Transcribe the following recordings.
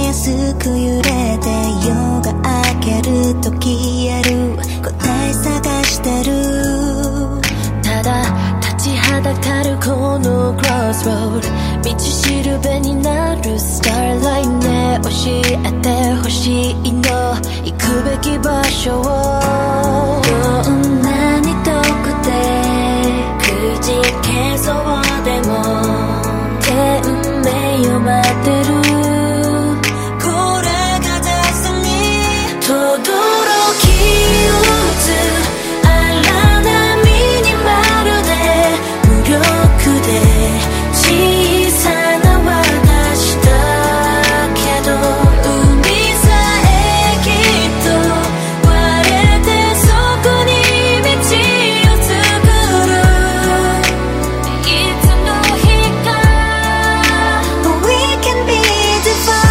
すく揺れて夜が明けると消える答え探してる。 ただ立ちはだかるこのクロスロード、道しるべになるスターラインね。教えてほしいの行くべき場所を。 どんなに遠くてくじけそうでも天命を待ってる。これがデスティニー。轟き打つ荒波にまるで無力で小さな私だけど、海さえきっと割れてそこに道を作る。いつの日か We can be divine。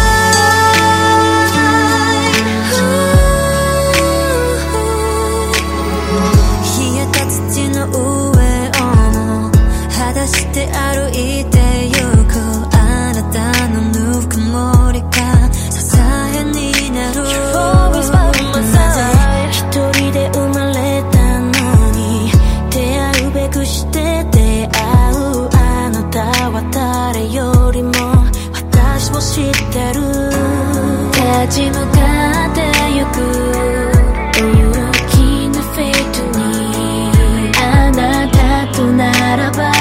冷えた土の上を裸足で歩いてゆくあなたのぬくもりが支えになる。 You're always by my side。 一人で生まれたのに出会うべくして出会うあなたは誰よりも私を知ってる。立ち向かってゆく勇気のフェイトにあなたとならば